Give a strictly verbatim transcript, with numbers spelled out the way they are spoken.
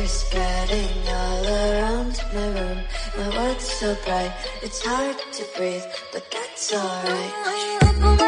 colors spreading all around my room. My world's so bright, it's hard to breathe, but that's alright.